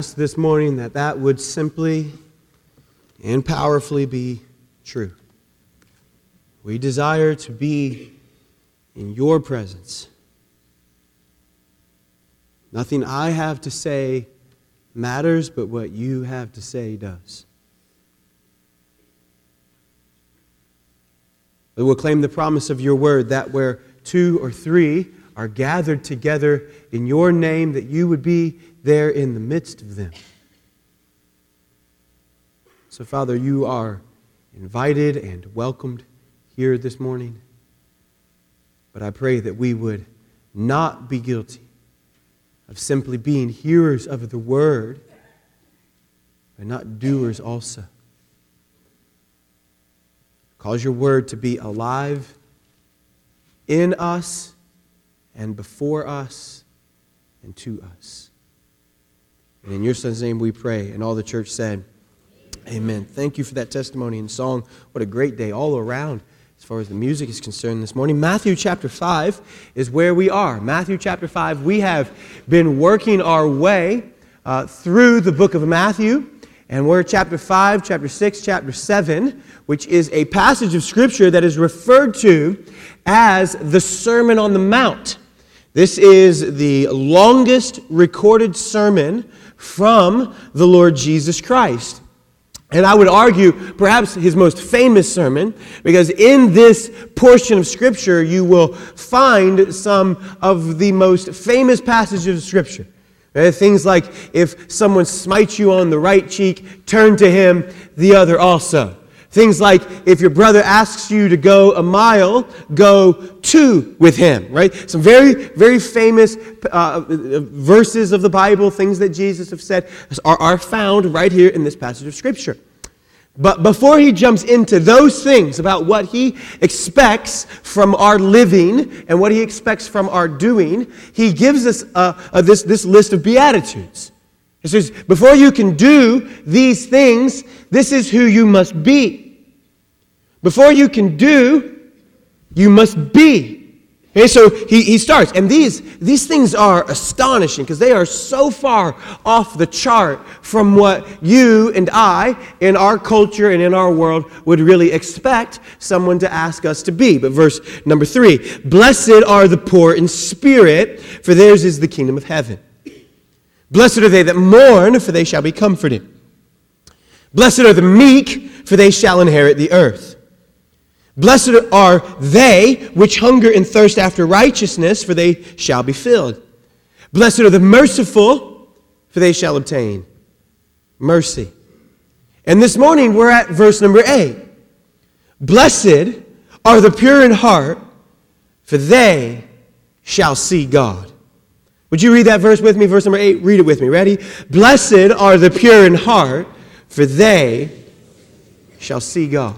This morning that would simply and powerfully be true. We desire to be in your presence. Nothing I have to say matters, but what you have to say does. We will claim the promise of your word that where 2 or 3 are gathered together in your name, that you would be there in the midst of them. So, Father, you are invited and welcomed here this morning. But I pray that we would not be guilty of simply being hearers of the word, but not doers also. Cause your word to be alive in us and before us and to us. And in your Son's name we pray. And all the church said, Amen. Thank you for that testimony and song. What a great day all around as far as the music is concerned this morning. Matthew chapter 5 is where we are. Matthew chapter 5. We have been working our way through the book of Matthew. And we're chapter 5, chapter 6, chapter 7, which is a passage of Scripture that is referred to as the Sermon on the Mount. This is the longest recorded sermon from the Lord Jesus Christ. And I would argue perhaps his most famous sermon, because in this portion of Scripture you will find some of the most famous passages of Scripture. Things like, if someone smites you on the right cheek, turn to him the other also. Things like, if your brother asks you to go a mile, go 2 with him, right? Some very, very famous verses of the Bible, things that Jesus have said, are found right here in this passage of Scripture. But before he jumps into those things about what he expects from our living and what he expects from our doing, he gives us this list of Beatitudes. He says, before you can do these things, this is who you must be. Before you can do, you must be. Okay, so he starts, and these things are astonishing because they are so far off the chart from what you and I, in our culture and in our world, would really expect someone to ask us to be. But verse number 3, blessed are the poor in spirit, for theirs is the kingdom of heaven. Blessed are they that mourn, for they shall be comforted. Blessed are the meek, for they shall inherit the earth. Blessed are they which hunger and thirst after righteousness, for they shall be filled. Blessed are the merciful, for they shall obtain mercy. And this morning we're at verse number 8. Blessed are the pure in heart, for they shall see God. Would you read that verse with me? Verse number 8, read it with me. Ready? Blessed are the pure in heart, for they shall see God.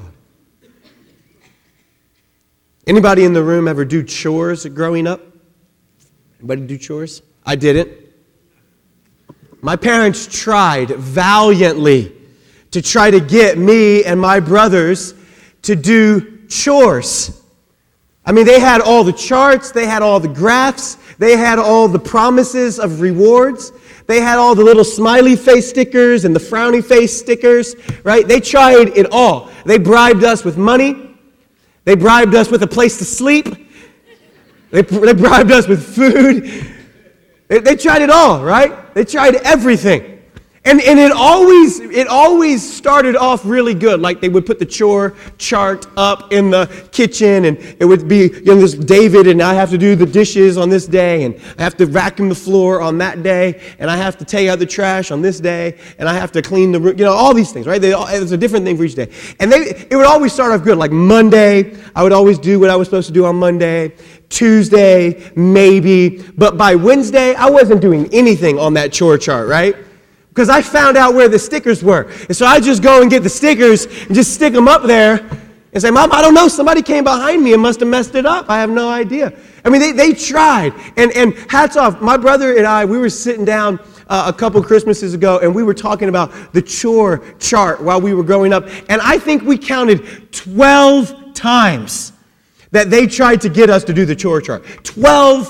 Anybody in the room ever do chores growing up? Anybody do chores? I didn't. My parents tried valiantly to try to get me and my brothers to do chores. I mean, they had all the charts, they had all the graphs, they had all the promises of rewards, they had all the little smiley face stickers and the frowny face stickers, right? They tried it all. They bribed us with money. They bribed us with a place to sleep. They bribed us with food. They tried it all, right? They tried everything. And it always started off really good. Like they would put the chore chart up in the kitchen, and it would be, this David, and I have to do the dishes on this day, and I have to vacuum the floor on that day, and I have to take out the trash on this day, and I have to clean the room, all these things, right? There's a different thing for each day. And it would always start off good. Like Monday, I would always do what I was supposed to do on Monday. Tuesday, maybe. But by Wednesday, I wasn't doing anything on that chore chart, right? Because I found out where the stickers were. And so I just go and get the stickers and just stick them up there and say, Mom, I don't know. Somebody came behind me and must have messed it up. I have no idea. I mean, they tried. And hats off. My brother and I, we were sitting down a couple Christmases ago, and we were talking about the chore chart while we were growing up. And I think we counted 12 times that they tried to get us to do the chore chart. 12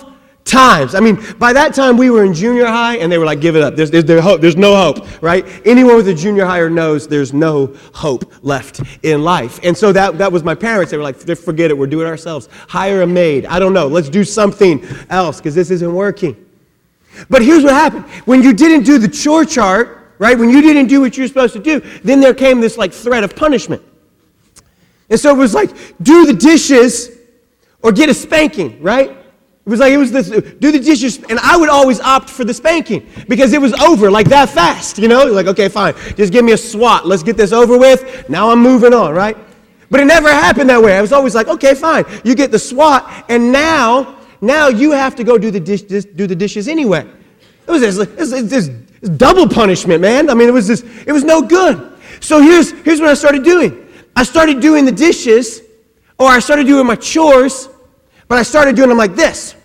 times. I mean, by that time we were in junior high and they were like, give it up. There's no hope, right? Anyone with a junior higher knows there's no hope left in life. And so that was my parents. They were like, forget it. We're doing it ourselves. Hire a maid. I don't know. Let's do something else because this isn't working. But here's what happened. When you didn't do the chore chart, right? When you didn't do what you're supposed to do, then there came this like threat of punishment. And so it was like, do the dishes or get a spanking, right? It was this, do the dishes, and I would always opt for the spanking because it was over like that fast, you know? Like, okay, fine, just give me a swat. Let's get this over with. Now I'm moving on, right? But it never happened that way. I was always like, okay, fine, you get the swat, and now you have to go do the dishes anyway. It was this double punishment, man. I mean, it was no good. So here's what I started doing. I started doing the dishes, or I started doing my chores. But I started doing them like this.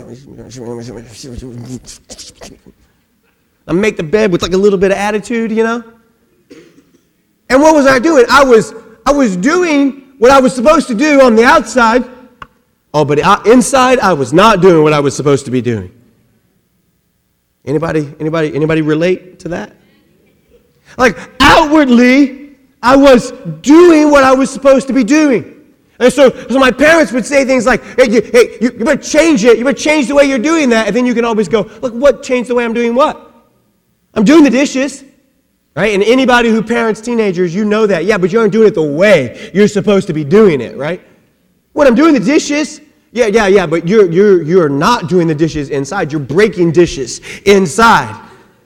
I make the bed with like a little bit of attitude, you know? And what was I doing? I was doing what I was supposed to do on the outside. Oh, but inside I was not doing what I was supposed to be doing. Anybody relate to that? Like outwardly, I was doing what I was supposed to be doing. And so my parents would say things like, hey, you better change it. You better change the way you're doing that. And then you can always go, look, what changed the way I'm doing what? I'm doing the dishes, right? And anybody who parents teenagers, you know that. Yeah, but you aren't doing it the way you're supposed to be doing it, right? When I'm doing the dishes, yeah, but you're not doing the dishes inside. You're breaking dishes inside.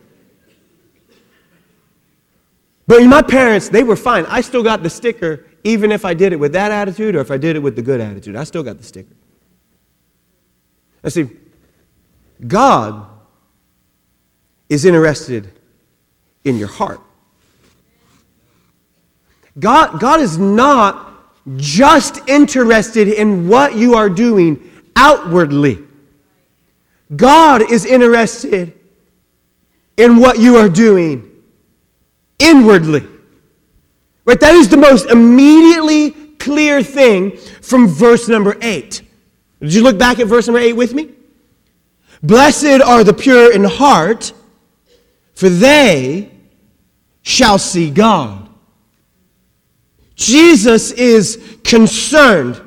But my parents, they were fine. I still got the sticker. Even if I did it with that attitude or if I did it with the good attitude, I still got the sticker. Now see, God is interested in your heart. God is not just interested in what you are doing outwardly. God is interested in what you are doing inwardly. Right? That is the most immediately clear thing from verse number 8. Did you look back at verse number 8 with me? Blessed are the pure in heart, for they shall see God. Jesus is concerned.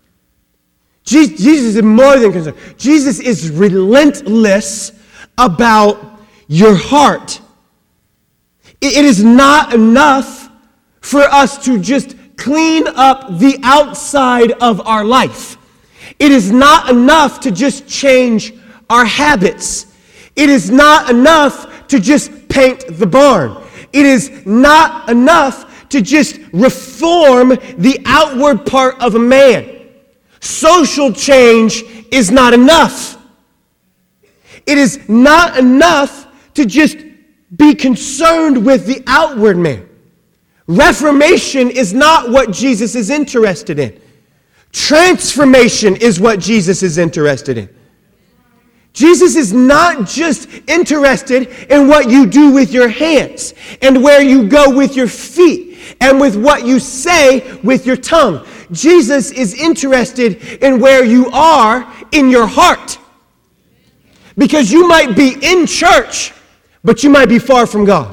Jesus is more than concerned. Jesus is relentless about your heart. It is not enough for us to just clean up the outside of our life. It is not enough to just change our habits. It is not enough to just paint the barn. It is not enough to just reform the outward part of a man. Social change is not enough. It is not enough to just be concerned with the outward man. Reformation is not what Jesus is interested in. Transformation is what Jesus is interested in. Jesus is not just interested in what you do with your hands and where you go with your feet and with what you say with your tongue. Jesus is interested in where you are in your heart. Because you might be in church, but you might be far from God.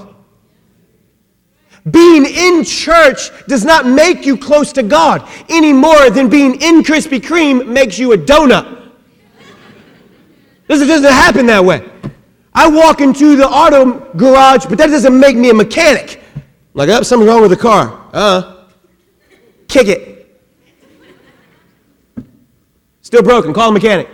Being in church does not make you close to God any more than being in Krispy Kreme makes you a donut. This doesn't happen that way. I walk into the auto garage, but that doesn't make me a mechanic. Like, oh, something's wrong with the car. Kick it. Still broken. Call a mechanic.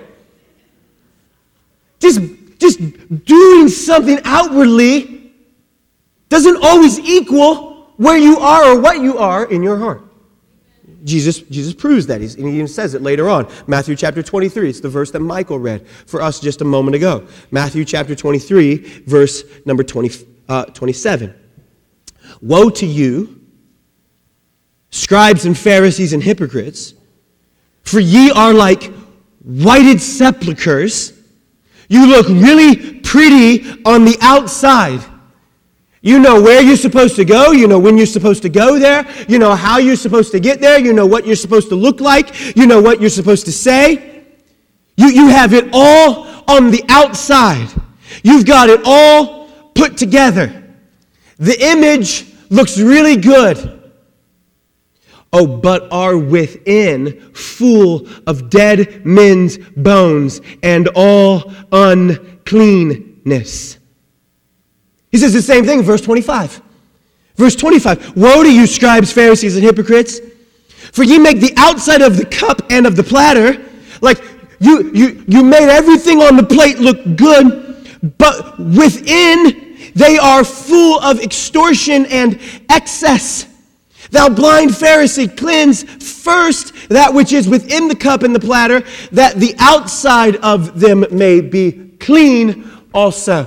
Just doing something outwardly doesn't always equal where you are or what you are in your heart. Jesus proves that. He even says it later on. Matthew chapter 23. It's the verse that Michael read for us just a moment ago. Matthew chapter 23, verse number 27. Woe to you, scribes and Pharisees and hypocrites, for ye are like whited sepulchres. You look really pretty on the outside. You know where you're supposed to go. You know when you're supposed to go there. You know how you're supposed to get there. You know what you're supposed to look like. You know what you're supposed to say. You have it all on the outside. You've got it all put together. The image looks really good. Oh, but are within full of dead men's bones and all uncleanness. He says the same thing in verse 25. Verse 25, woe to you, scribes, Pharisees, and hypocrites, for ye make the outside of the cup and of the platter, like you made everything on the plate look good, but within they are full of extortion and excess. Thou blind Pharisee, cleanse first that which is within the cup and the platter, that the outside of them may be clean also.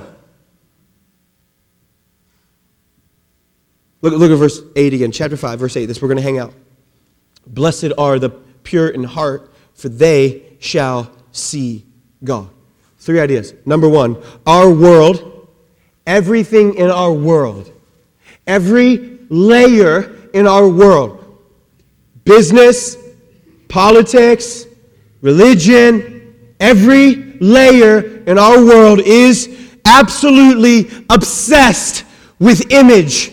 Look at verse 8 again, chapter 5, verse 8. This we're going to hang out. Blessed are the pure in heart, for they shall see God. 3 ideas. Number 1, our world, everything in our world, every layer in our world, business, politics, religion, every layer in our world is absolutely obsessed with image.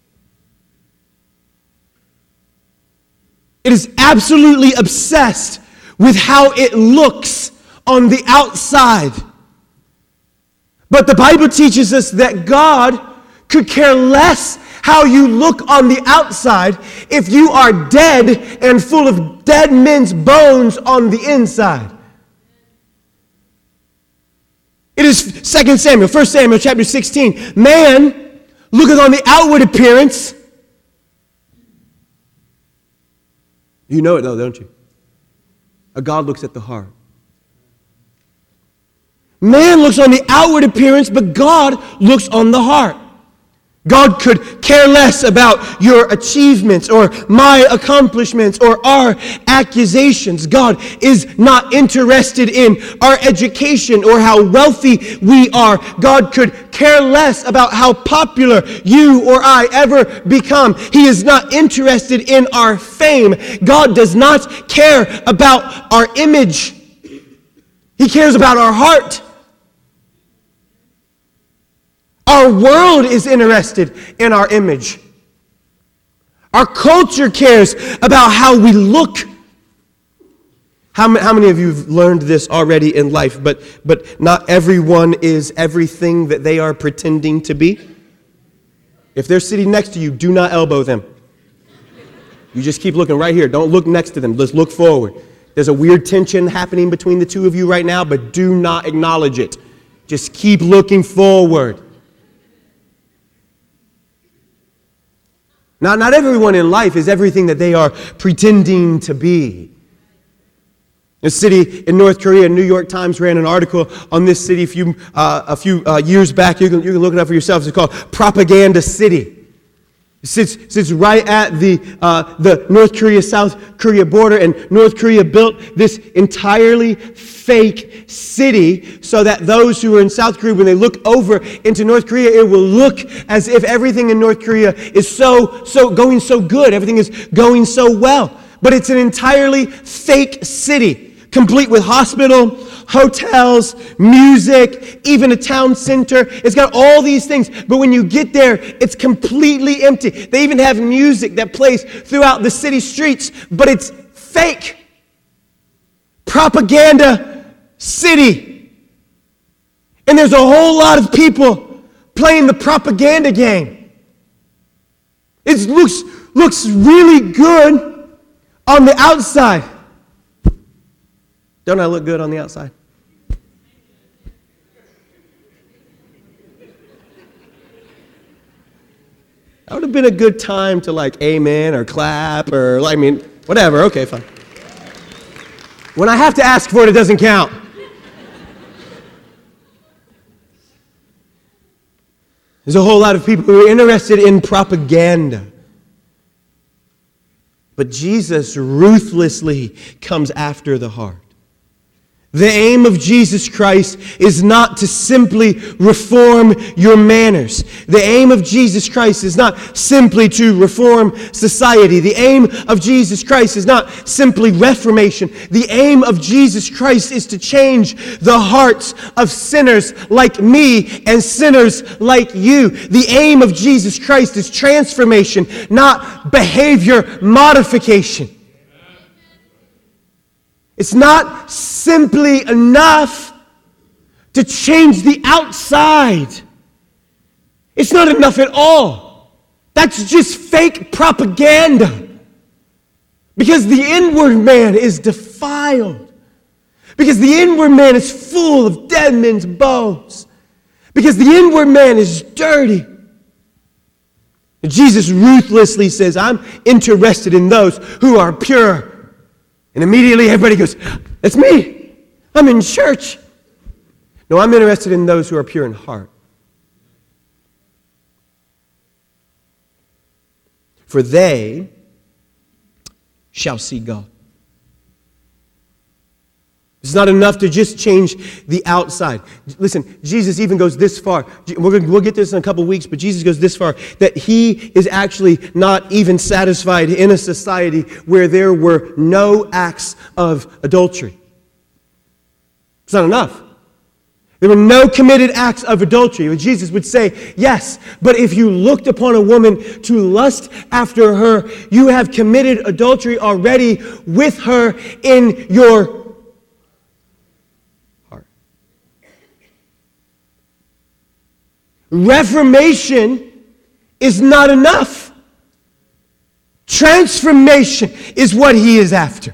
It is absolutely obsessed with how it looks on the outside. But the Bible teaches us that God could care less how you look on the outside if you are dead and full of dead men's bones on the inside. It is 2 Samuel, 1 Samuel chapter 16. Man looketh on the outward appearance. You know it though, don't you? God looks at the heart. Man looks on the outward appearance, but God looks on the heart. God could care less about your achievements or my accomplishments or our accusations. God is not interested in our education or how wealthy we are. God could care less about how popular you or I ever become. He is not interested in our fame. God does not care about our image. He cares about our heart. Our world is interested in our image. Our culture cares about how we look. How many of you have learned this already in life, but not everyone is everything that they are pretending to be? If they're sitting next to you, do not elbow them. You just keep looking right here. Don't look next to them. Let's look forward. There's a weird tension happening between the two of you right now, but do not acknowledge it. Just keep looking forward. Now, not everyone in life is everything that they are pretending to be. A city in North Korea, New York Times ran an article on this city a few years back. You can look it up for yourselves. It's called Propaganda City. It sits right at the North Korea-South Korea border, and North Korea built this entirely fake city so that those who are in South Korea, when they look over into North Korea, it will look as if everything in North Korea is so going so good. Everything is going so well. But it's an entirely fake city, complete with hospital, hotels, music, even a town center. It's got all these things. But when you get there, it's completely empty. They even have music that plays throughout the city streets, but it's fake. Propaganda city. And there's a whole lot of people playing the propaganda game. It looks really good on the outside. Don't I look good on the outside? That would have been a good time to amen or clap or whatever. Okay, fine. When I have to ask for it, it doesn't count. There's a whole lot of people who are interested in propaganda. But Jesus ruthlessly comes after the heart. The aim of Jesus Christ is not to simply reform your manners. The aim of Jesus Christ is not simply to reform society. The aim of Jesus Christ is not simply reformation. The aim of Jesus Christ is to change the hearts of sinners like me and sinners like you. The aim of Jesus Christ is transformation, not behavior modification. It's not simply enough to change the outside. It's not enough at all. That's just fake propaganda. Because the inward man is defiled. Because the inward man is full of dead men's bones. Because the inward man is dirty. And Jesus ruthlessly says, I'm interested in those who are pure. And immediately everybody goes, that's me. I'm in church. No, I'm interested in those who are pure in heart. For they shall see God. It's not enough to just change the outside. Listen, Jesus even goes this far. We'll get this in a couple of weeks, but Jesus goes this far that he is actually not even satisfied in a society where there were no acts of adultery. It's not enough. There were no committed acts of adultery. Jesus would say, yes, but if you looked upon a woman to lust after her, you have committed adultery already with her in your reformation is not enough. Transformation is what he is after.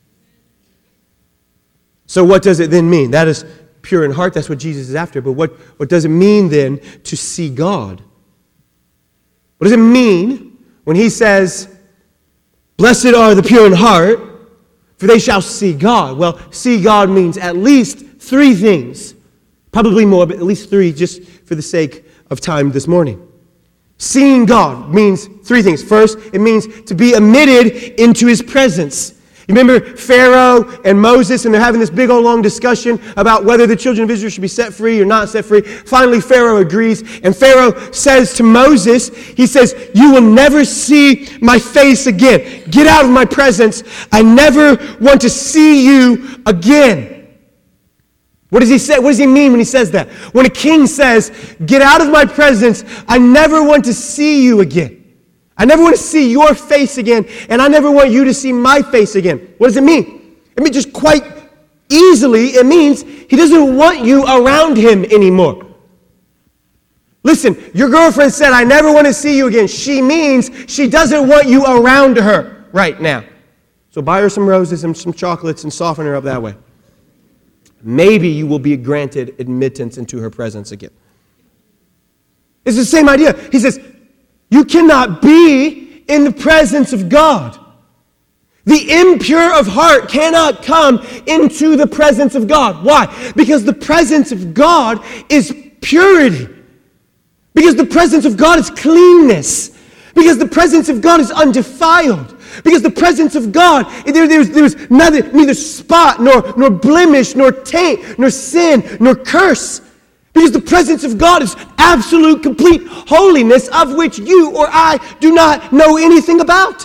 So what does it then mean? That is pure in heart. That's what Jesus is after. But what does it mean then to see God? What does it mean when he says, blessed are the pure in heart, for they shall see God? Well, see God means at least three things. Probably more, but at least three, just for the sake of time this morning. Seeing God means three things. First, it means to be admitted into his presence. You remember Pharaoh and Moses, and they're having this big old long discussion about whether the children of Israel should be set free or not set free. Finally, Pharaoh agrees, and Pharaoh says to Moses, he says, you will never see my face again. Get out of my presence. I never want to see you again. What does he say? What does he mean when he says that? When a king says, get out of my presence, I never want to see you again. I never want to see your face again, and I never want you to see my face again. What does it mean? I mean, just quite easily, it means he doesn't want you around him anymore. Listen, your girlfriend said, I never want to see you again. She means she doesn't want you around her right now. So buy her some roses and some chocolates and soften her up that way. Maybe you will be granted admittance into her presence again. It's the same idea. He says, you cannot be in the presence of God. The impure of heart cannot come into the presence of God. Why? Because the presence of God is purity. Because the presence of God is cleanness. Because the presence of God is undefiled. Because the presence of God, there's neither spot, nor blemish, nor taint, nor sin, nor curse. Because the presence of God is absolute, complete holiness of which you or I do not know anything about.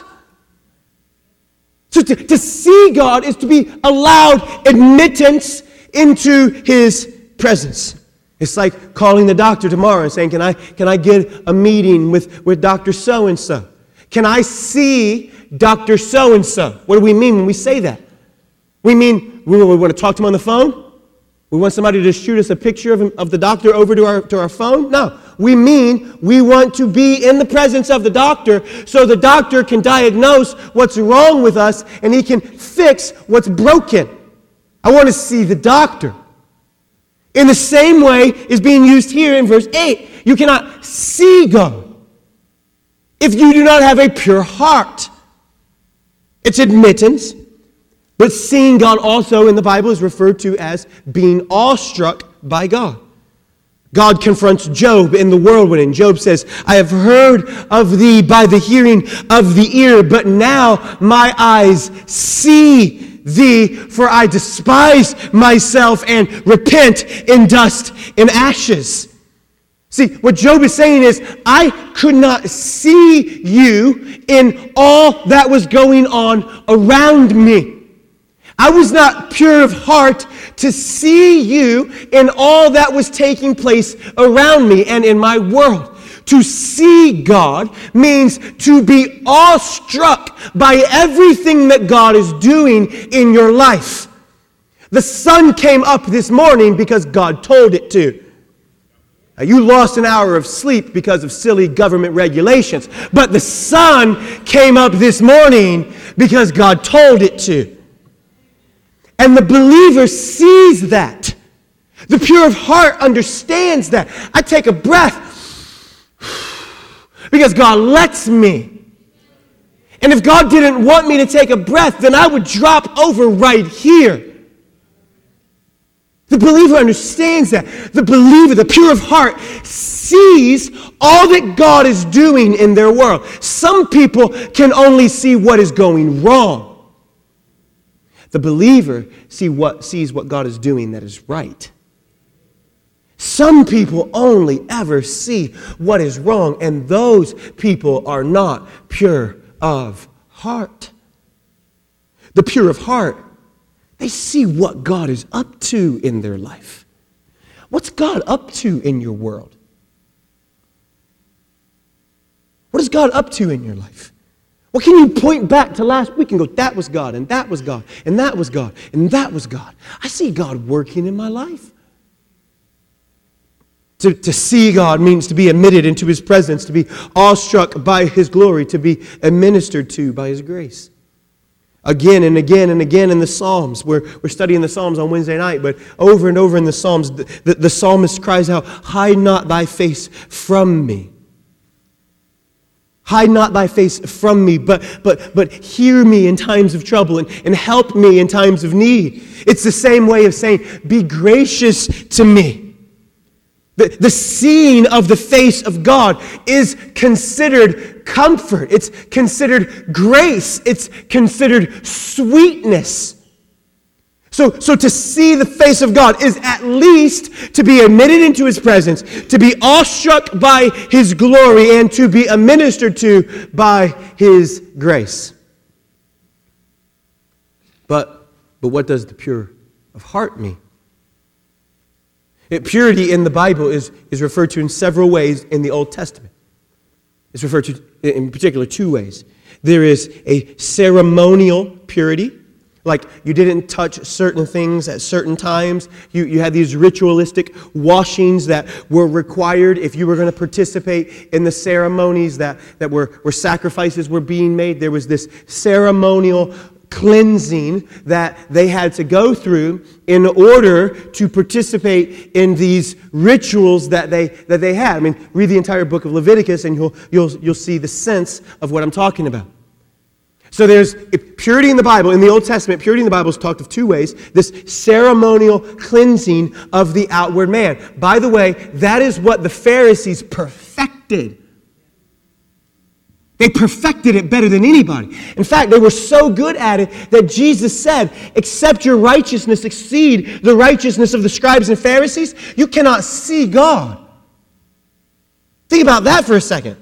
So to see God is to be allowed admittance into his presence. It's like calling the doctor tomorrow and saying, can I get a meeting with Dr. So-and-so? Can I see Dr. So-and-so? What do we mean when we say that? We mean we want to talk to him on the phone? We want somebody to shoot us a picture of the doctor over to our phone? No. We mean we want to be in the presence of the doctor so the doctor can diagnose what's wrong with us and he can fix what's broken. I want to see the doctor. In the same way is being used here in verse 8. You cannot see God if you do not have a pure heart. It's admittance, but seeing God also in the Bible is referred to as being awestruck by God. God confronts Job in the whirlwind, and Job says, I have heard of thee by the hearing of the ear, but now my eyes see thee, for I despise myself and repent in dust and ashes. See, what Job is saying is, I could not see you in all that was going on around me. I was not pure of heart to see you in all that was taking place around me and in my world. To see God means to be awestruck by everything that God is doing in your life. The sun came up this morning because God told it to. Now, you lost an hour of sleep because of silly government regulations, but the sun came up this morning because God told it to. And the believer sees that. The pure of heart understands that. I take a breath because God lets me. And if God didn't want me to take a breath, then I would drop over right here. The believer understands that. The believer, the pure of heart, sees all that God is doing in their world. Some people can only see what is going wrong. The believer sees what God is doing that is right. Some people only ever see what is wrong, and those people are not pure of heart. The pure of heart, they see what God is up to in their life. What's God up to in your world? What is God up to in your life? What can you point back to last week and go, that was God, and that was God, and that was God, and that was God? I see God working in my life. To see God means to be admitted into His presence, to be awestruck by His glory, to be administered to by His grace. Again and again and again in the Psalms. We're studying the Psalms on Wednesday night, but over and over in the Psalms, the psalmist cries out, hide not thy face from me. Hide not thy face from me, but hear me in times of trouble and help me in times of need. It's the same way of saying, be gracious to me. The seeing of the face of God is considered comfort. It's considered grace. It's considered sweetness. So to see the face of God is at least to be admitted into His presence, to be awestruck by His glory, and to be administered to by His grace. But what does the pure of heart mean? Purity in the Bible is referred to in several ways in the Old Testament. It's referred to in particular two ways. There is a ceremonial purity, like you didn't touch certain things at certain times. You had these ritualistic washings that were required if you were going to participate in the ceremonies that where sacrifices were being made. There was this ceremonial cleansing that they had to go through in order to participate in these rituals that they had. I mean, read the entire book of Leviticus and you'll see the sense of what I'm talking about. So there's purity in the Bible. In the Old Testament, purity in the Bible is talked of two ways. This ceremonial cleansing of the outward man. By the way, that is what the Pharisees perfected. They perfected it better than anybody. In fact, they were so good at it that Jesus said, except your righteousness exceed the righteousness of the scribes and Pharisees, you cannot see God. Think about that for a second.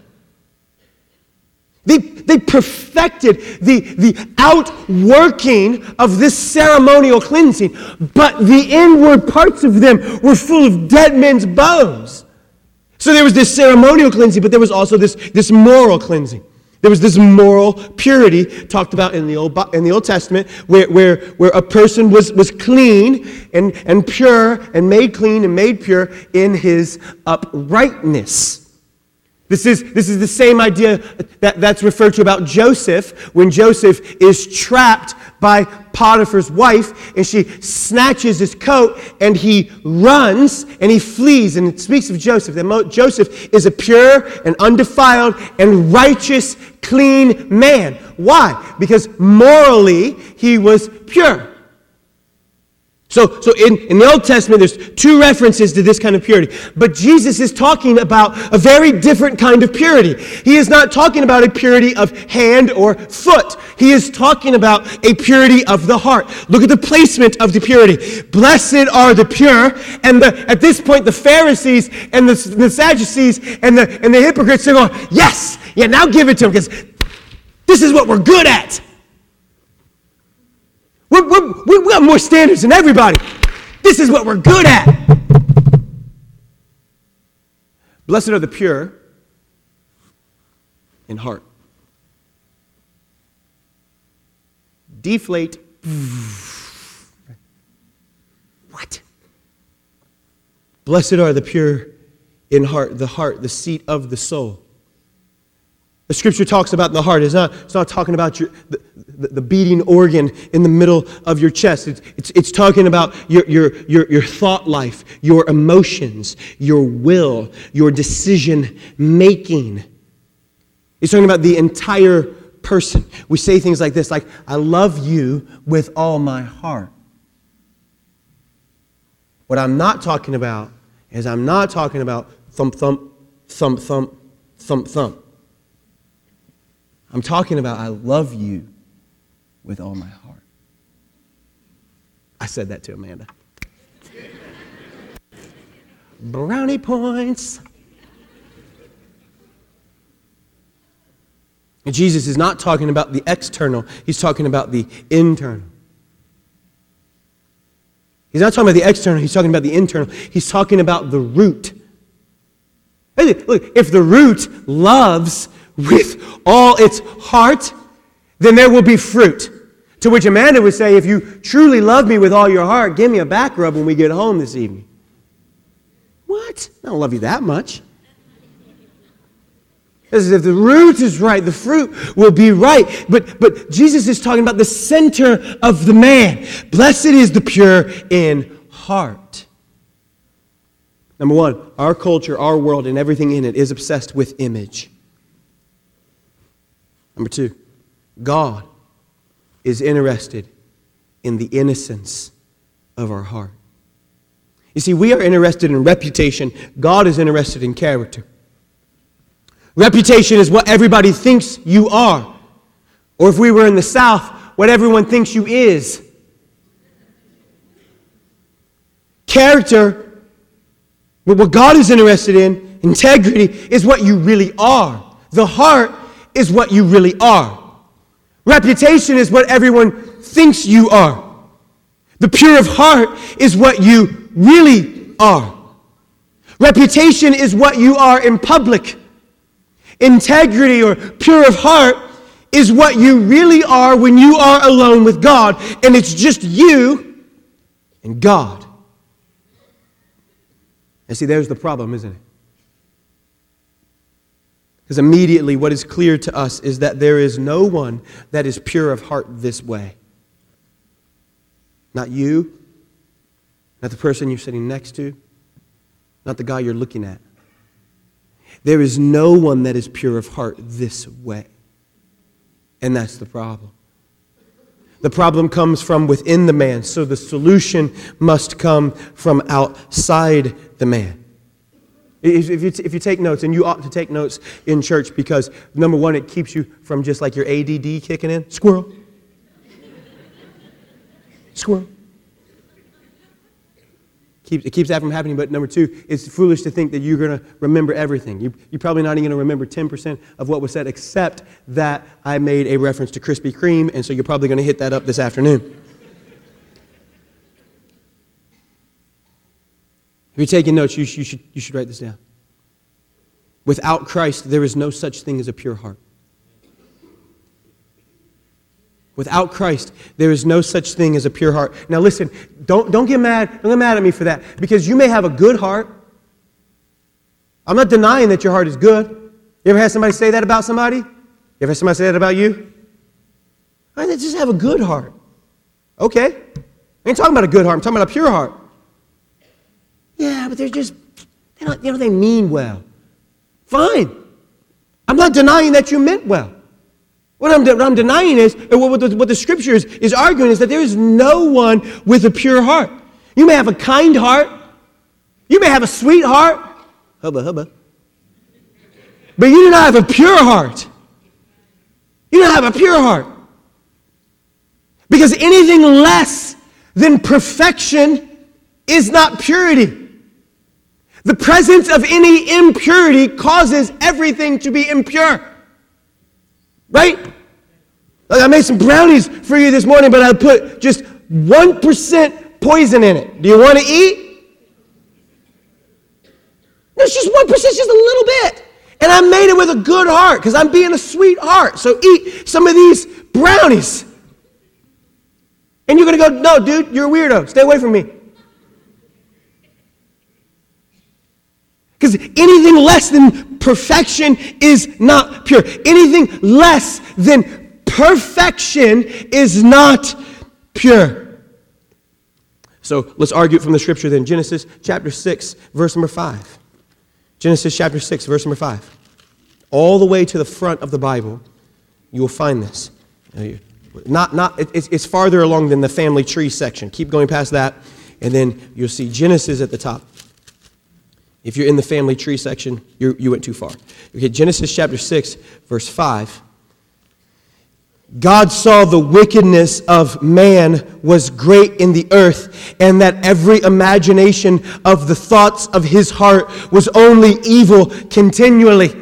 They perfected the outworking of this ceremonial cleansing, but the inward parts of them were full of dead men's bones. So there was this ceremonial cleansing, but there was also this moral cleansing. There was this moral purity talked about in the Old Testament, where a person was clean and pure and made clean and made pure in his uprightness. This is the same idea that's referred to about Joseph when Joseph is trapped by Potiphar's wife and she snatches his coat and he runs and he flees. And it speaks of Joseph, that Joseph is a pure and undefiled and righteous, clean man. Why? Because morally he was pure. So in the Old Testament, there's two references to this kind of purity. But Jesus is talking about a very different kind of purity. He is not talking about a purity of hand or foot. He is talking about a purity of the heart. Look at the placement of the purity. Blessed are the pure. And at this point, the Pharisees and the Sadducees and the hypocrites are going, yes, yeah, now give it to them, because this is what we're good at. We've got more standards than everybody. This is what we're good at. Blessed are the pure in heart. Deflate. What? Blessed are the pure in heart, the seat of the soul. The scripture talks about the heart. It's not talking about the beating organ in the middle of your chest. It's talking about your thought life, your emotions, your will, your decision making. It's talking about the entire person. We say things like this, like, I love you with all my heart. What I'm not talking about is I'm not talking about thump, thump, thump, thump, thump, thump. I'm talking about I love you with all my heart. I said that to Amanda. Brownie points. And Jesus is not talking about the external. He's talking about the internal. He's not talking about the external. He's talking about the internal. He's talking about the root. Hey, look, if the root loves with all its heart, then there will be fruit. To which Amanda would say, if you truly love me with all your heart, give me a back rub when we get home this evening. What? I don't love you that much. As if the root is right, the fruit will be right. But Jesus is talking about the center of the man. Blessed is the pure in heart. Number one, our culture, our world, and everything in it is obsessed with image. Number two, God is interested in the innocence of our heart. You see, we are interested in reputation. God is interested in character. Reputation is what everybody thinks you are. Or if we were in the South, what everyone thinks you is. Character, what God is interested in, integrity, is what you really are. The heart is what you really are. Reputation is what everyone thinks you are. The pure of heart is what you really are. Reputation is what you are in public. Integrity or pure of heart is what you really are when you are alone with God, and it's just you and God. And see, there's the problem, isn't it? Because immediately what is clear to us is that there is no one that is pure of heart this way. Not you, not the person you're sitting next to, not the guy you're looking at. There is no one that is pure of heart this way. And that's the problem. The problem comes from within the man, so the solution must come from outside the man. If you take notes, and you ought to take notes in church, because number one, it keeps you from just like your ADD kicking in. Squirrel. Squirrel. It keeps that from happening, but number two, it's foolish to think that you're going to remember everything. You're probably not even going to remember 10% of what was said, except that I made a reference to Krispy Kreme, and so you're probably going to hit that up this afternoon. If you're taking notes, you should write this down. Without Christ, there is no such thing as a pure heart. Without Christ, there is no such thing as a pure heart. Now listen, don't get mad. Don't get mad at me for that, because you may have a good heart. I'm not denying that your heart is good. You ever had somebody say that about somebody? You ever had somebody say that about you? I just have a good heart. Okay. I ain't talking about a good heart. I'm talking about a pure heart. Yeah, but they mean well. Fine. I'm not denying that you meant well. What I'm denying is, what the Scripture is arguing is that there is no one with a pure heart. You may have a kind heart. You may have a sweet heart. Hubba, hubba. But you do not have a pure heart. You don't have a pure heart. Because anything less than perfection is not purity. The presence of any impurity causes everything to be impure. Right? Like I made some brownies for you this morning, but I put just 1% poison in it. Do you want to eat? No, it's just 1%, just a little bit. And I made it with a good heart because I'm being a sweet heart. So eat some of these brownies. And you're going to go, no, dude, you're a weirdo. Stay away from me. Because anything less than perfection is not pure. Anything less than perfection is not pure. So let's argue it from the scripture then. Genesis chapter 6, verse number 5. Genesis chapter 6, verse number 5. All the way to the front of the Bible, you will find this. It's farther along than the family tree section. Keep going past that, and then you'll see Genesis at the top. If you're in the family tree section, you went too far. Okay, Genesis chapter 6, verse 5. God saw the wickedness of man was great in the earth, and that every imagination of the thoughts of his heart was only evil continually.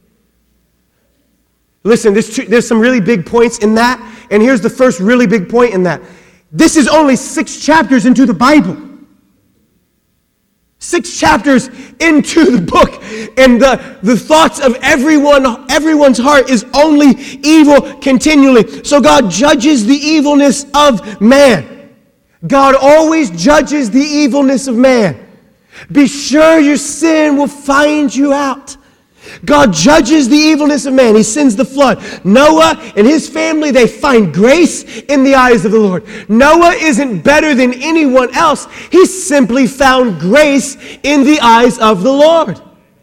Listen, there's some really big points in that, and here's the first really big point in that. This is only 6 chapters into the Bible. 6 chapters into the book, and the thoughts of everyone's heart is only evil continually. So God judges the evilness of man. God always judges the evilness of man. Be sure your sin will find you out. God judges the evilness of man. He sends the flood. Noah and his family, they find grace in the eyes of the Lord. Noah isn't better than anyone else. He simply found grace in the eyes of the Lord.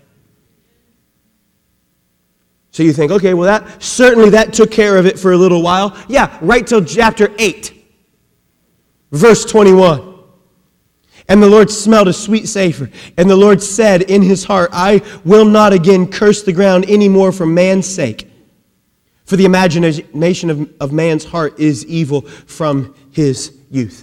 So you think, okay, well that took care of it for a little while. Yeah, right till chapter 8, verse 21. And the Lord smelled a sweet savor. And the Lord said in his heart, I will not again curse the ground anymore for man's sake. For the imagination of man's heart is evil from his youth.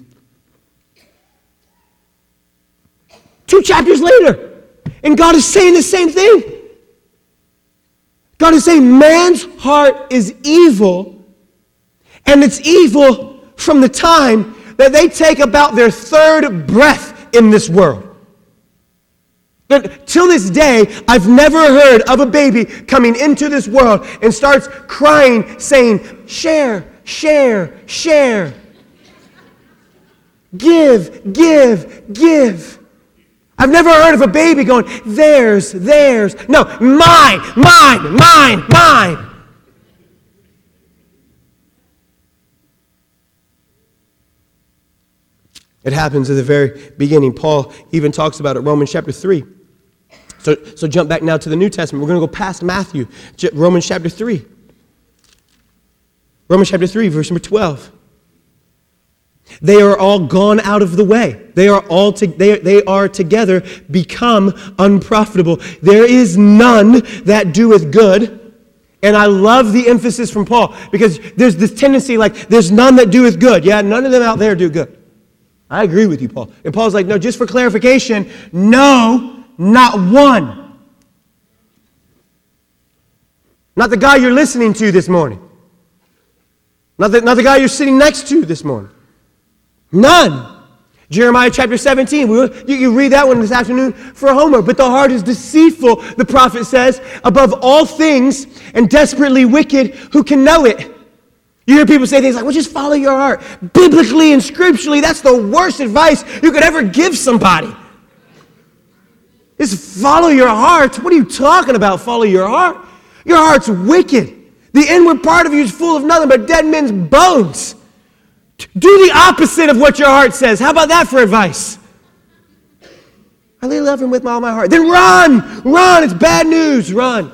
2 chapters later, and God is saying the same thing. God is saying man's heart is evil, and it's evil from the time that they take about their 3rd breath in this world. But till this day, I've never heard of a baby coming into this world and starts crying, saying, share, share, share. Give, give, give. I've never heard of a baby going, theirs, theirs. No, mine, mine, mine, mine. It happens at the very beginning. Paul even talks about it, Romans chapter 3. So jump back now to the New Testament. We're going to go past Matthew, Romans chapter 3. Romans chapter 3, verse number 12. They are all gone out of the way. They are together become unprofitable. There is none that doeth good. And I love the emphasis from Paul, because there's this tendency like, there's none that doeth good. Yeah, none of them out there do good. I agree with you, Paul. And Paul's like, no, just for clarification, no, not one. Not the guy you're listening to this morning. Not the guy you're sitting next to this morning. None. Jeremiah chapter 17. You read that one this afternoon for homework. But the heart is deceitful, the prophet says, above all things, and desperately wicked. Who can know it? You hear people say things like, well, just follow your heart. Biblically and scripturally, that's the worst advice you could ever give somebody. Just follow your heart. What are you talking about, follow your heart? Your heart's wicked. The inward part of you is full of nothing but dead men's bones. Do the opposite of what your heart says. How about that for advice? I really love him with all my heart. Then run! Run! It's bad news. Run.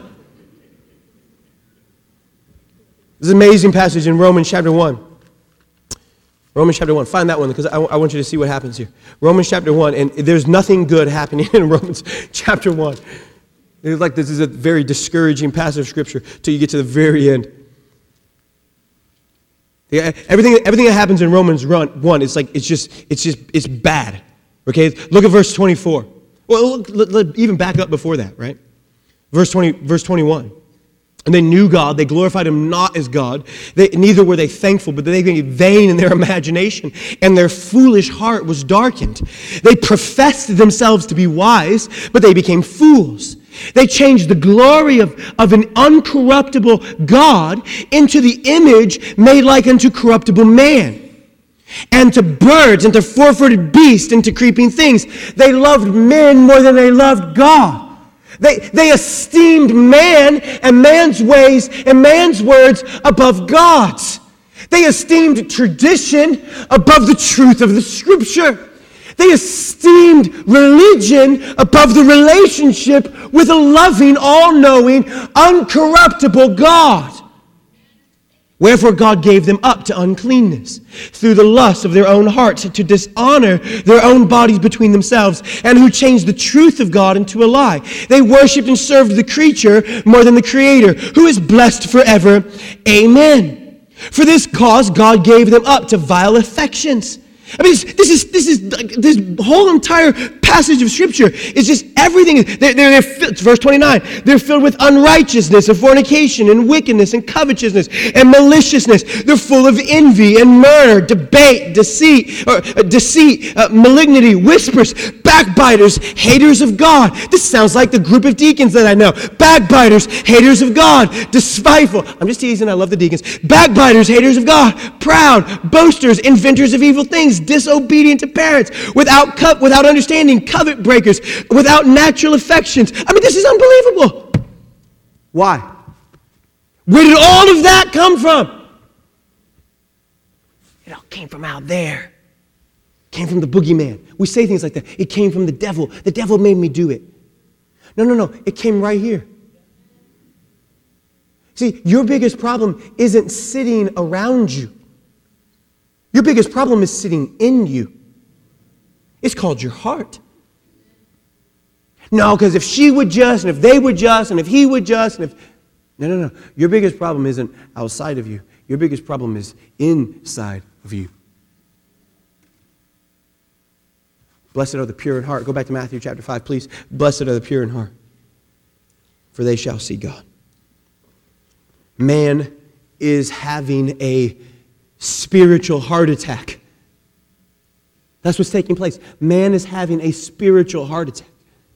This is an amazing passage in Romans chapter 1. Romans chapter 1. Find that one because I want you to see what happens here. Romans chapter 1, and there's nothing good happening in Romans chapter 1. It's like this is a very discouraging passage of Scripture till you get to the very end. Yeah, everything that happens in Romans 1, it's bad. Okay, look at verse 24. Well, look, even back up before that, right? Verse 21. And they knew God, they glorified Him not as God. Neither were they thankful, but they became vain in their imagination, and their foolish heart was darkened. They professed themselves to be wise, but they became fools. They changed the glory of an uncorruptible God into the image made like unto corruptible man, and to birds, and to four-footed beasts, and to creeping things. They loved men more than they loved God. They esteemed man and man's ways and man's words above God's. They esteemed tradition above the truth of the Scripture. They esteemed religion above the relationship with a loving, all-knowing, uncorruptible God. Wherefore God gave them up to uncleanness through the lust of their own hearts, to dishonor their own bodies between themselves, and who changed the truth of God into a lie. They worshipped and served the creature more than the Creator, who is blessed forever. Amen. For this cause God gave them up to vile affections. I mean, this whole entire passage of Scripture is just everything. It's verse 29. They're filled with unrighteousness and fornication and wickedness and covetousness and maliciousness. They're full of envy and murder, debate, deceit, malignity, whispers, backbiters, haters of God. This sounds like the group of deacons that I know. Backbiters, haters of God, despiteful. I'm just teasing. I love the deacons. Backbiters, haters of God, proud, boasters, inventors of evil things, disobedient to parents, without understanding, covet breakers, without natural affections. I mean, this is unbelievable. Why? Where did all of that come from? It all came from out there. It came from the boogeyman. We say things like that. It came from the devil. The devil made me do it. No. It came right here. See, your biggest problem isn't sitting around you. Your biggest problem is sitting in you. It's called your heart. No, because if she would just, and if they would just, and if he would just, and if... No. Your biggest problem isn't outside of you. Your biggest problem is inside of you. Blessed are the pure in heart. Go back to Matthew chapter 5, please. Blessed are the pure in heart, for they shall see God. Man is having a spiritual heart attack. That's what's taking place. Man is having a spiritual heart attack.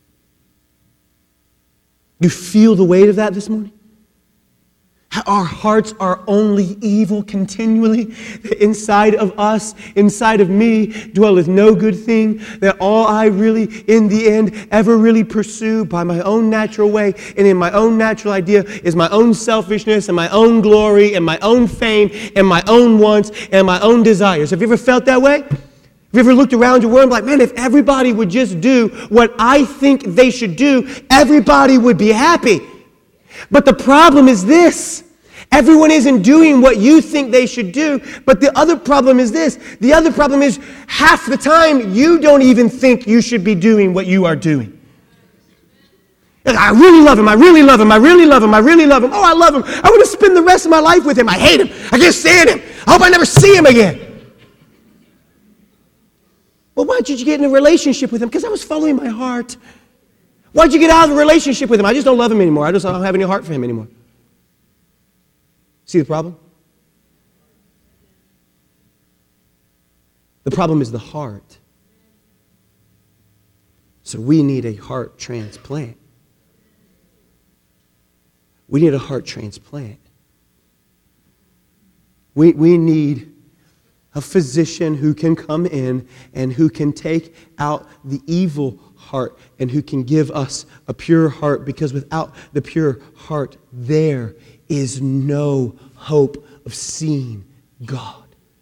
You feel the weight of that this morning? Our hearts are only evil continually. Inside of us, inside of me, dwelleth no good thing. That all I really, in the end, ever really pursue by my own natural way and in my own natural idea is my own selfishness and my own glory and my own fame and my own wants and my own desires. Have you ever felt that way? Have you ever looked around your world and been like, man, if everybody would just do what I think they should do, everybody would be happy. But the problem is this. Everyone isn't doing what you think they should do. But the other problem is this. The other problem is half the time you don't even think you should be doing what you are doing. I really love him. I really love him. I really love him. I really love him. Oh, I love him. I want to spend the rest of my life with him. I hate him. I can't stand him. I hope I never see him again. Well, why did you get in a relationship with him? Because I was following my heart. Why did you get out of a relationship with him? I just don't love him anymore. I don't have any heart for him anymore. See the problem? The problem is the heart. So we need a heart transplant. We need a heart transplant. We need a physician who can come in and who can take out the evil heart and who can give us a pure heart, because without the pure heart there is no hope of seeing God.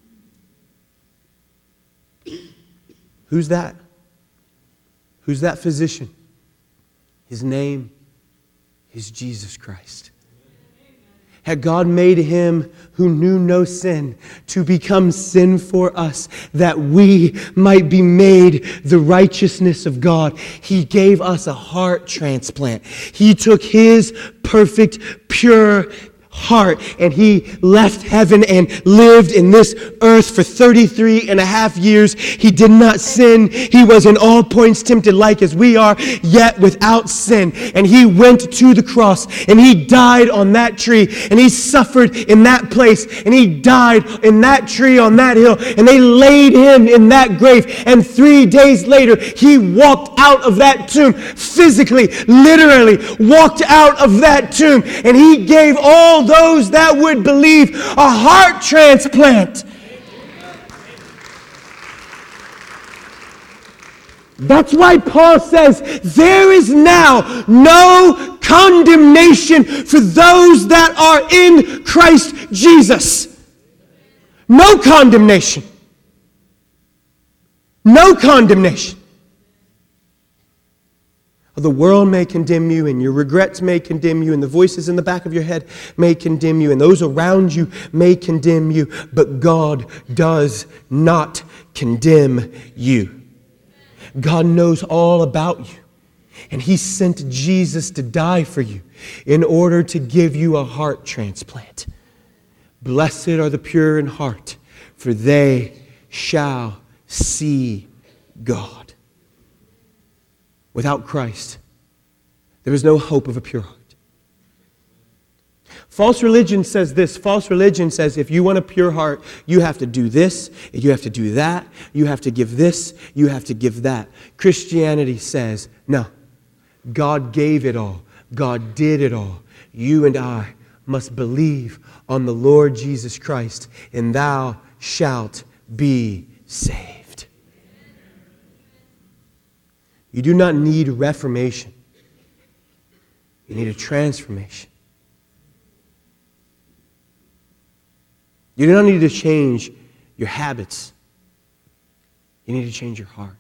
Who's that? Who's that physician? His name is Jesus Christ. had God made him who knew no sin to become sin for us, that we might be made the righteousness of God. He gave us a heart transplant. He took his perfect, pure heart, and he left heaven and lived in this earth for 33 and a half years. He did not sin. He was in all points tempted like as we are, yet without sin. And he went to the cross, and he died on that tree, and he suffered in that place, and he died in that tree on that hill, and they laid him in that grave. And 3 days later, he walked out of that tomb, physically, literally walked out of that tomb, and he gave all those that would believe a heart transplant. That's why Paul says, there is now no condemnation for those that are in Christ Jesus. No condemnation. No condemnation. The world may condemn you, and your regrets may condemn you, and the voices in the back of your head may condemn you, and those around you may condemn you, but God does not condemn you. God knows all about you, and he sent Jesus to die for you in order to give you a heart transplant. Blessed are the pure in heart, for they shall see God. Without Christ, there is no hope of a pure heart. False religion says this. False religion says if you want a pure heart, you have to do this, you have to do that, you have to give this, you have to give that. Christianity says, no, God gave it all. God did it all. You and I must believe on the Lord Jesus Christ, and thou shalt be saved. You do not need reformation. You need a transformation. You do not need to change your habits. You need to change your heart.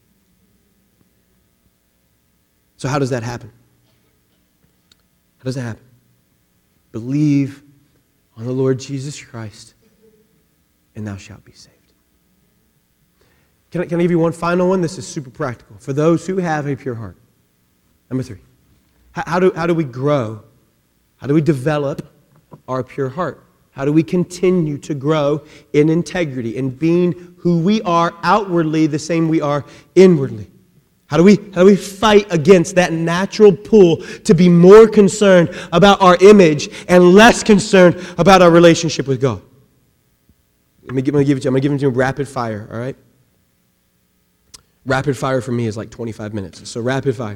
So how does that happen? How does that happen? Believe on the Lord Jesus Christ, and thou shalt be saved. Can I give you one final one? This is super practical. For those who have a pure heart. Number 3. How do we grow? How do we develop our pure heart? How do we continue to grow in integrity, in being who we are outwardly the same we are inwardly? How do we fight against that natural pull to be more concerned about our image and less concerned about our relationship with God? I'm going to give it to you in rapid fire, all right? Rapid fire for me is like 25 minutes. So rapid fire.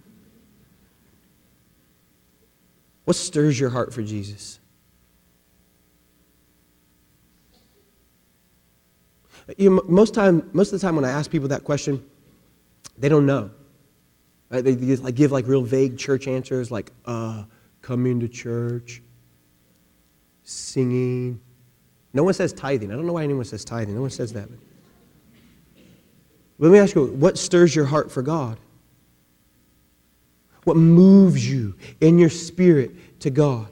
What stirs your heart for Jesus? Most of the time when I ask people that question, they don't know. Right? They give real vague church answers like, coming to church, singing. No one says tithing. I don't know why anyone says tithing. No one says that. Let me ask you, what stirs your heart for God? What moves you in your spirit to God?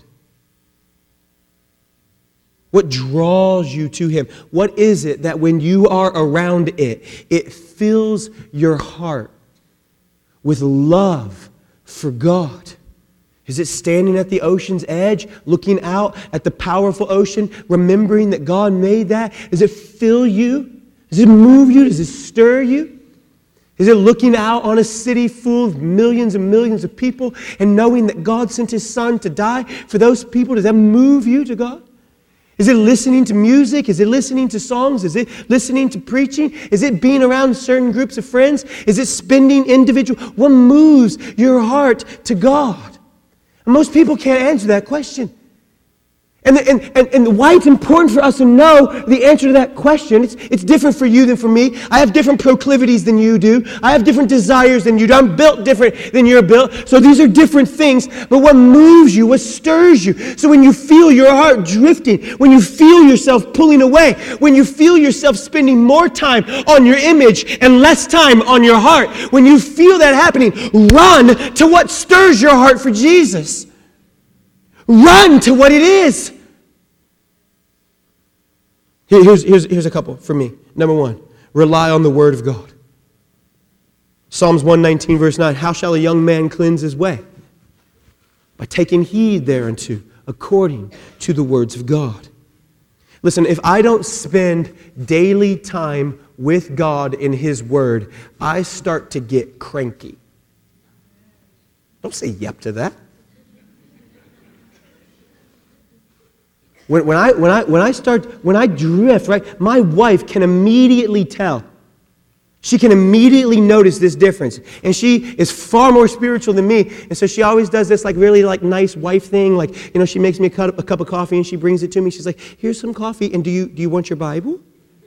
What draws you to Him? What is it that when you are around it, it fills your heart with love for God? Is it standing at the ocean's edge, looking out at the powerful ocean, remembering that God made that? Does it fill you? Does it move you? Does it stir you? Is it looking out on a city full of millions and millions of people and knowing that God sent His Son to die for those people? Does that move you to God? Is it listening to music? Is it listening to songs? Is it listening to preaching? Is it being around certain groups of friends? Is it spending individual? What moves your heart to God? And most people can't answer that question. And why it's important for us to know the answer to that question, it's different for you than for me. I have different proclivities than you do. I have different desires than you do. I'm built different than you're built. So these are different things. But what moves you, what stirs you? So when you feel your heart drifting, when you feel yourself pulling away, when you feel yourself spending more time on your image and less time on your heart, when you feel that happening, run to what stirs your heart for Jesus. Run to what it is. Here's a couple for me. Number one, rely on the Word of God. Psalms 119, verse 9, how shall a young man cleanse his way? By taking heed thereunto, according to the words of God. Listen, if I don't spend daily time with God in His Word, I start to get cranky. Don't say yep to that. When I drift, right, my wife can immediately tell. She can immediately notice this difference. And she is far more spiritual than me. And so she always does this really nice wife thing. She makes me a cup of coffee and she brings it to me. She's like, here's some coffee. And do you want your Bible?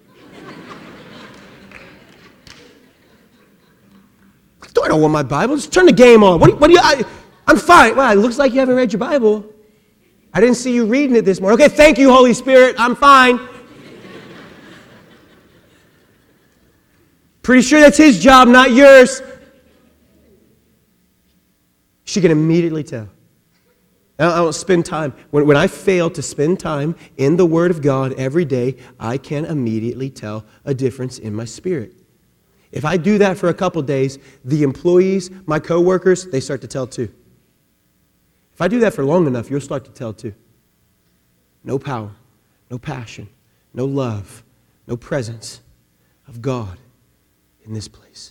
I don't want my Bible. Just turn the game on. I'm fine. Well, it looks like you haven't read your Bible. I didn't see you reading it this morning. Okay, thank you, Holy Spirit. I'm fine. Pretty sure that's His job, not yours. She can immediately tell. I don't spend time. When I fail to spend time in the Word of God every day, I can immediately tell a difference in my spirit. If I do that for a couple days, the employees, my coworkers, they start to tell too. If I do that for long enough, you'll start to tell too. No power, no passion, no love, no presence of God in this place.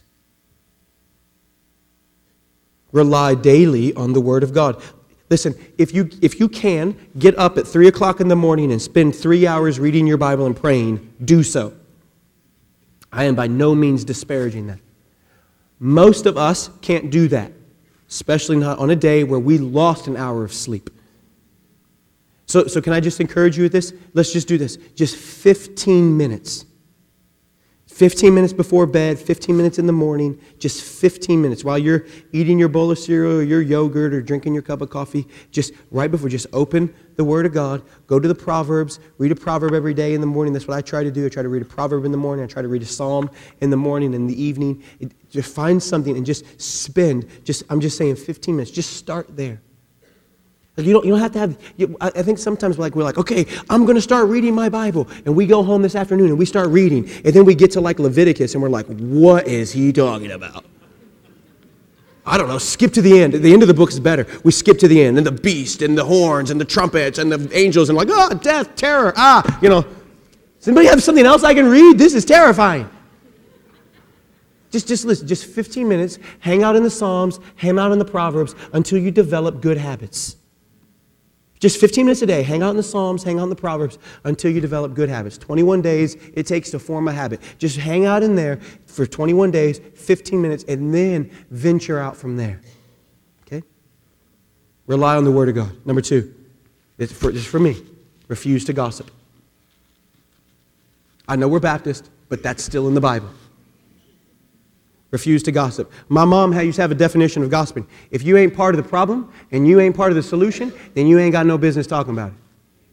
Rely daily on the Word of God. Listen, if you can, get up at 3 o'clock in the morning and spend 3 hours reading your Bible and praying, do so. I am by no means disparaging that. Most of us can't do that, especially not on a day where we lost an hour of sleep. So can I just encourage you with this? Let's just do this. Just 15 minutes. 15 minutes before bed, 15 minutes in the morning, just 15 minutes. While you're eating your bowl of cereal or your yogurt or drinking your cup of coffee, just right before, just open the Word of God, go to the Proverbs, read a proverb every day in the morning. That's what I try to do. I try to read a proverb in the morning. I try to read a psalm in the morning and the evening. Just find something and just spend, I'm just saying 15 minutes. Just start there. You don't have to have, I think sometimes we're like, okay, I'm going to start reading my Bible. And we go home this afternoon and we start reading. And then we get to Leviticus and we're like, what is he talking about? I don't know, skip to the end. The end of the book is better. We skip to the end. And the beast and the horns and the trumpets and the angels and death, terror, Does anybody have something else I can read? This is terrifying. Just listen, just 15 minutes, hang out in the Psalms, hang out in the Proverbs until you develop good habits. Just 15 minutes a day, hang out in the Psalms, hang out in the Proverbs until you develop good habits. 21 days it takes to form a habit. Just hang out in there for 21 days, 15 minutes, and then venture out from there. Okay? Rely on the Word of God. Number 2, this is for me, refuse to gossip. I know we're Baptist, but that's still in the Bible. Refuse to gossip. My mom used to have a definition of gossiping. If you ain't part of the problem and you ain't part of the solution, then you ain't got no business talking about it.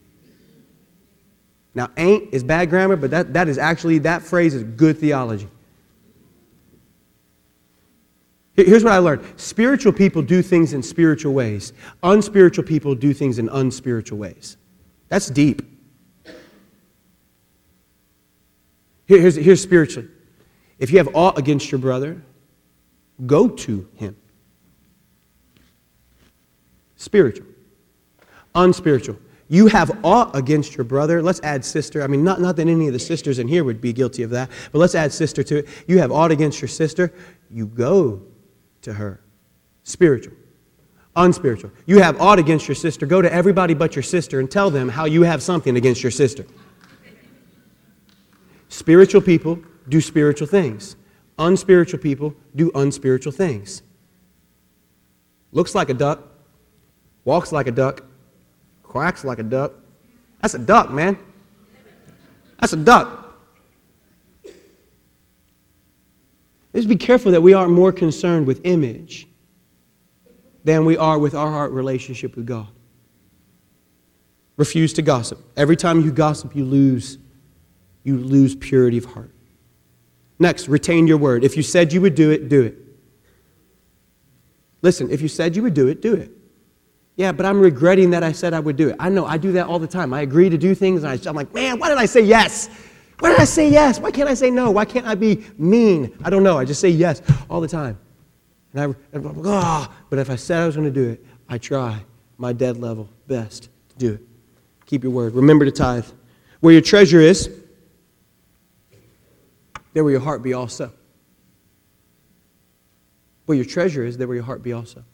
Now, ain't is bad grammar, but that phrase is good theology. Here's what I learned. Spiritual people do things in spiritual ways. Unspiritual people do things in unspiritual ways. That's deep. Here's spiritually. If you have aught against your brother, go to him. Spiritual. Unspiritual. You have aught against your brother. Let's add sister. Not that any of the sisters in here would be guilty of that, but let's add sister to it. You have aught against your sister, you go to her. Spiritual. Unspiritual. You have aught against your sister, go to everybody but your sister and tell them how you have something against your sister. Spiritual people do spiritual things. Unspiritual people do unspiritual things. Looks like a duck, walks like a duck, quacks like a duck. That's a duck, man. That's a duck. Let's be careful that we aren't more concerned with image than we are with our heart relationship with God. Refuse to gossip. Every time you gossip, you lose purity of heart. Next, retain your word. If you said you would do it, do it. Listen, if you said you would do it, do it. Yeah, but I'm regretting that I said I would do it. I know, I do that all the time. I agree to do things, and I'm like, man, why did I say yes? Why did I say yes? Why can't I say no? Why can't I be mean? I don't know. I just say yes all the time. And but if I said I was going to do it, I try my dead level best to do it. Keep your word. Remember to tithe. Where your treasure is, there will your heart be also. Where your treasure is, there will your heart be also.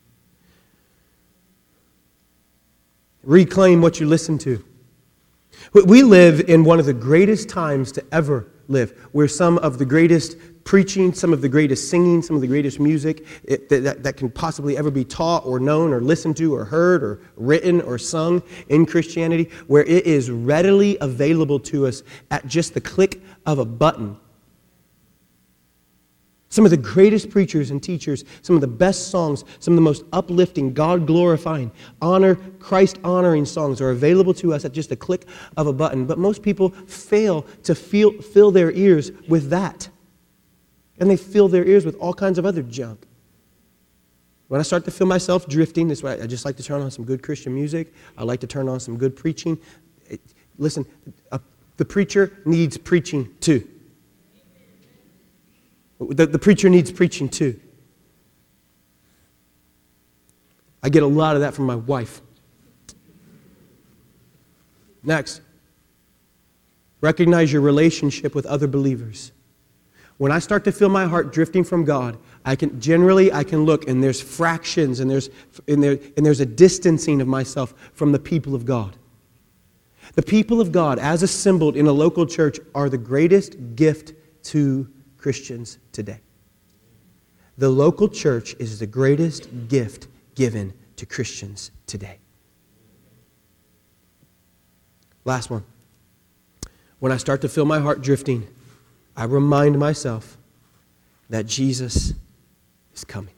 Reclaim what you listen to. We live in one of the greatest times to ever live, where some of the greatest preaching, some of the greatest singing, some of the greatest music that can possibly ever be taught or known or listened to or heard or written or sung in Christianity, where it is readily available to us at just the click of a button. Some of the greatest preachers and teachers, some of the best songs, some of the most uplifting, God-glorifying, Christ-honoring songs are available to us at just a click of a button. But most people fail to fill their ears with that. And they fill their ears with all kinds of other junk. When I start to feel myself drifting, this way I just like to turn on some good Christian music. I like to turn on some good preaching. Listen, the preacher needs preaching too. The preacher needs preaching too. I get a lot of that from my wife. Next, recognize your relationship with other believers. When I start to feel my heart drifting from God, I can look and there's fractions and there's a distancing of myself from the people of God. The people of God, as assembled in a local church, are the greatest gift to Christians today. The local church is the greatest gift given to Christians today. Last one. When I start to feel my heart drifting, I remind myself that Jesus is coming.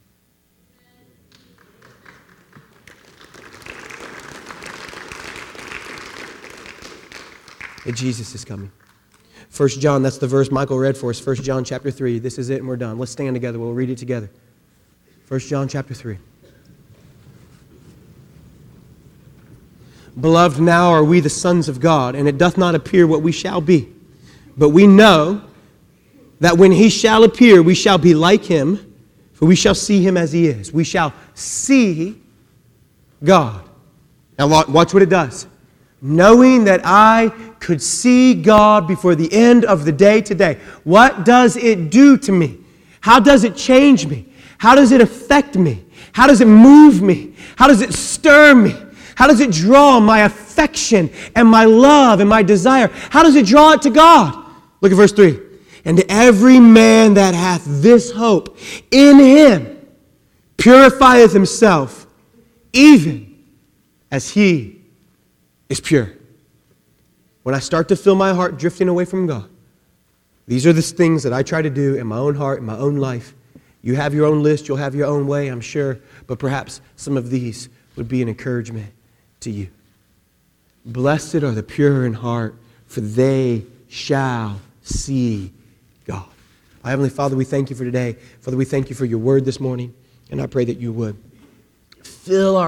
That Jesus is coming. 1 John, that's the verse Michael read for us. 1 John chapter 3. This is it and we're done. Let's stand together. We'll read it together. 1 John chapter 3. Beloved, now are we the sons of God, and it doth not appear what we shall be. But we know that when he shall appear, we shall be like him, for we shall see him as he is. We shall see God. Now watch what it does. Knowing that I could see God before the end of the day today. What does it do to me? How does it change me? How does it affect me? How does it move me? How does it stir me? How does it draw my affection and my love and my desire? How does it draw it to God? Look at verse 3. And every man that hath this hope in him purifieth himself, even as he is pure. When I start to feel my heart drifting away from God, these are the things that I try to do in my own heart, in my own life. You have your own list, you'll have your own way, I'm sure, but perhaps some of these would be an encouragement to you. Blessed are the pure in heart, for they shall see God. Our Heavenly Father, we thank you for today. Father, we thank you for your word this morning, and I pray that you would fill our